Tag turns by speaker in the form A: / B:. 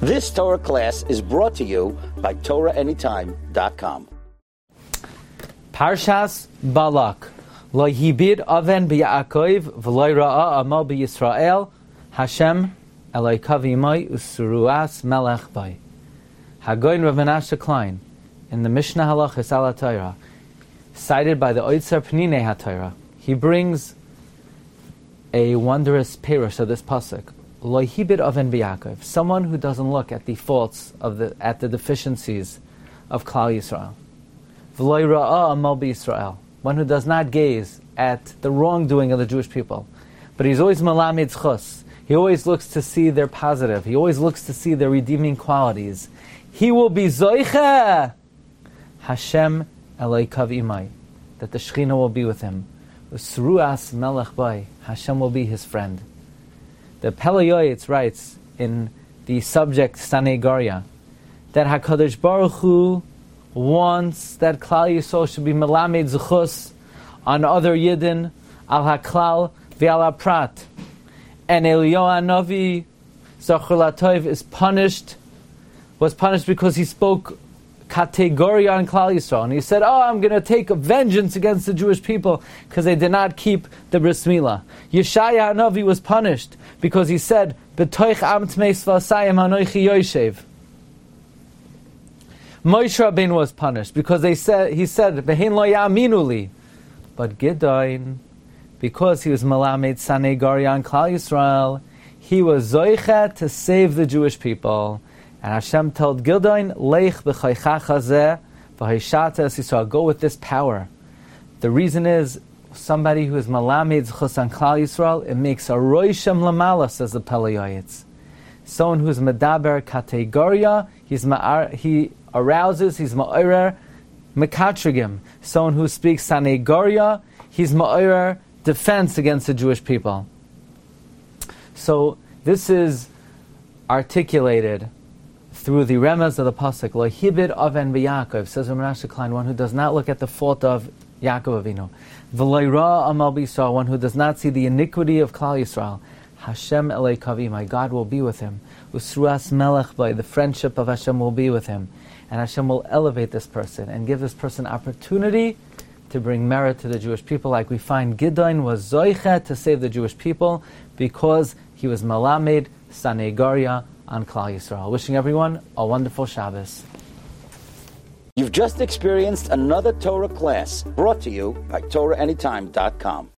A: This Torah class is brought to you by TorahAnytime.com.
B: Parshas Balak. Lo hibid aven b'Yaakov v'lo ra'a amal b'Yisrael Hashem Elokav imay usuruas melech bay. Hagoyin Rav Menashe Klein in the Mishnah Halachos Ala Torah, cited by the Oitzer Pninei HaTorah, he brings a wondrous perush of this pasuk. Lo hibid aven b'Yaakov, someone who doesn't look at the faults at the deficiencies of Klal Yisrael. V'lo ra'a amal b'Yisrael, one who does not gaze at the wrongdoing of the Jewish people, but he's always malamed chus. He always looks to see their positive. He always looks to see their redeeming qualities. He will be zoiche Hashem Elokav imay, that the Shekhinah will be with him. Usruas melech bay, Hashem will be his friend. The Pele Yoetz writes in the subject Sanei Goria that HaKadosh Baruch Hu wants that Klal Yisrael should be melamed zechus on other Yidden, al HaKlal v'al HaPrat. And Eliyahu Hanavi, Zachor Latov, was punished because he spoke category on Klal Yisrael. And he said, I'm going to take vengeance against the Jewish people because they did not keep the Bris Milah. Yeshaya Hanavi was punished because he said, B'toich am tmeis v'asayim hanoichi yoshev. Moshe Rabbeinu was punished because he said, Behin lo ya'aminu li. But Gideon, because he was Melamed Sanei Goria on Klal Yisrael, he was Zoicha to save the Jewish people. And Hashem told Gideon, Leich b'chaycha chazeh v'haishata es Yisrael, go with this power. The reason is, somebody who is Melamed Zchus on Klal Yisrael, it makes a roishem lamala, says the Pele Yoetz. Someone who is Medaber Kategoria, he arouses, he's Ma'orer Mekatrigim. Someone who speaks Sanei Goria, he's Ma'orer defense against the Jewish people. So this is articulated through the remez of the pasuk. Lo hibid aven b'Yaakov, says Rav Menashe Klein, one who does not look at the fault of Yaakov Avinu. V'lo ra'a amal b'Yisrael, one who does not see the iniquity of Klal Yisrael. Hashem Elokav imay, God will be with him. Usruas melech bay, the friendship of Hashem will be with him, and Hashem will elevate this person and give this person opportunity to bring merit to the Jewish people, like we find Gideon was zoiche to save the Jewish people because he was Melamed Sanei Goria on Klal Yisrael. Wishing everyone a wonderful Shabbos.
A: You've just experienced another Torah class brought to you by TorahAnytime.com.